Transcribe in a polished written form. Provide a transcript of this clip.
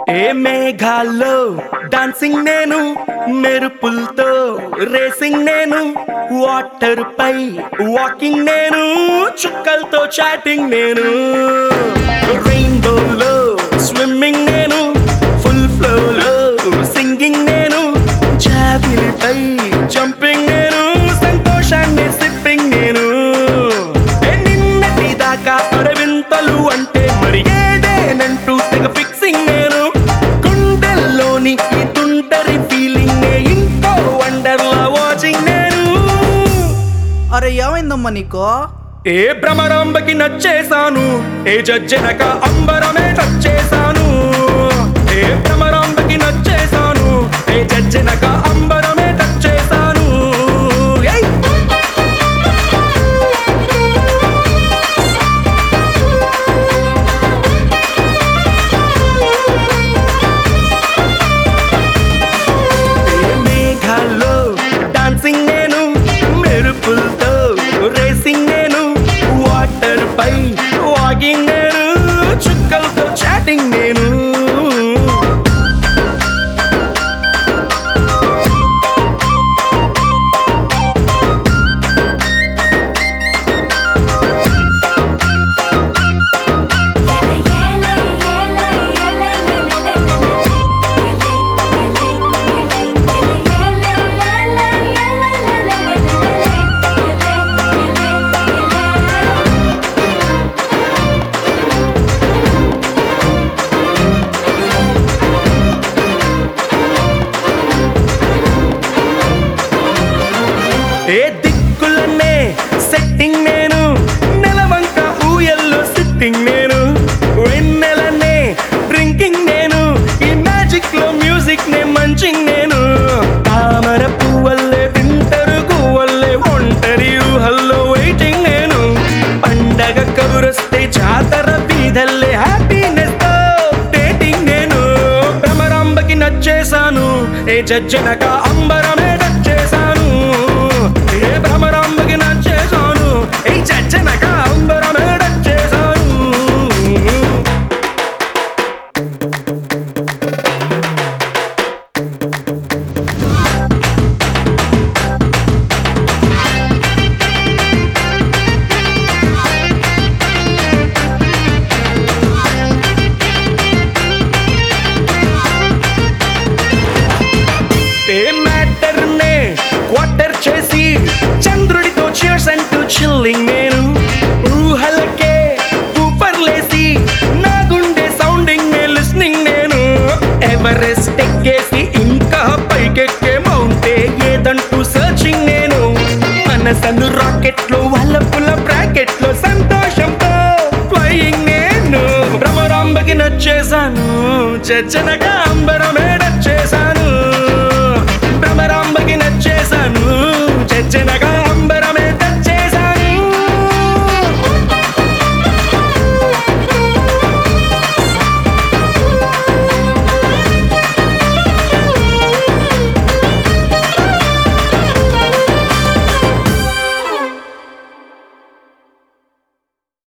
ఏ మేఘాల్లో dancing నేను, మెరుపులతో racing నేను, వాటర్ పై వాకింగ్ నేను, చుక్కలతో చాటింగ్ నేను, రెయిన్బోలో స్విమ్మింగ్ నేను, ఫుల్ ఫ్లోలో సింగింగ్ నేను, జాబిలిపై జంపింగ్ నేను, సంతోషాన్ని సిప్పింగ్ నేను. నిన్నటి దాకా అడవింతలు అంటే మరి ఏదేనంటూ తెగ ఫిక్సింగ్ నేను, గుండెల్లోని ఈ తుంటరి ఫీలింగ్ నే ఇంకో వండర్లా వాచింగ్ నేను. అరే ఏమైందమ్మా నీకో? ఏ భ్రమరాంబకి నచ్చేసాను, ఏ జడ్జెనక అంబరమే టచ్ చేశాను. ఏ భ్రమరాంబకి నచ్చేసాను, ఏ జడ్జెనక అంబరమే టచ్ చేశాను. ఏయ్! ఏ మేఘాల్లో డాన్సింగ్ నేను, మెరుపులతో రేసింగ్ నేను, వాటర్ పై వాకింగ్ నేను, చుక్కలతో చాటింగ్ నేను. ఏ దిక్కులనే సెట్టింగ్ నేను, నెలవంక ఊయల్లో సిట్టింగ్ నేను, వెన్నెలనే డ్రింకింగ్ నేను, ఈ మ్యాజిక్ లో మ్యూజిక్ నే మంచింగ్ నేను, తామర పువ్వల్లే వింటరు గువ్వల్లే ఒంటరి ఊహల్లో వెయిటింగ్ నేను, పండగ కబురొస్తే జాతర బీదల్లే హ్యాపీనెస్ తో డేటింగ్ నేను. భ్రమరాంబకి నచ్చేసాను, ఏ జడ్జెనక అంబరమే టచ్ చేశాను. ఏ భ్రమరాంబకి నచ్చేసాను, ఏ జడ్జెనక అంబరమే టచ్ చేశాను. ఏ మ్యాటర్ నే క్వార్టర్ చేసి చంద్రుడితో cheers అంటూ చిల్లింగ్ నేను, ఊహలకే ఊపర్లేసి నా గుండె సౌండింగ్ నే లిస్నింగ్ నేను, ఎవరెస్ట్ ఎక్కేసి ఇంకా పైకెక్కే మౌంటే ఏదంటూ సర్చింగ్ నేను, మనసను రాకెట్ లో వల్లపుల బ్రాకెట్ లో సంతోషంతో ఫ్లయింగ్ నేను. భ్రమరాంబకి నచ్చేసాను, జడ్జెనక అంబరమే టచ్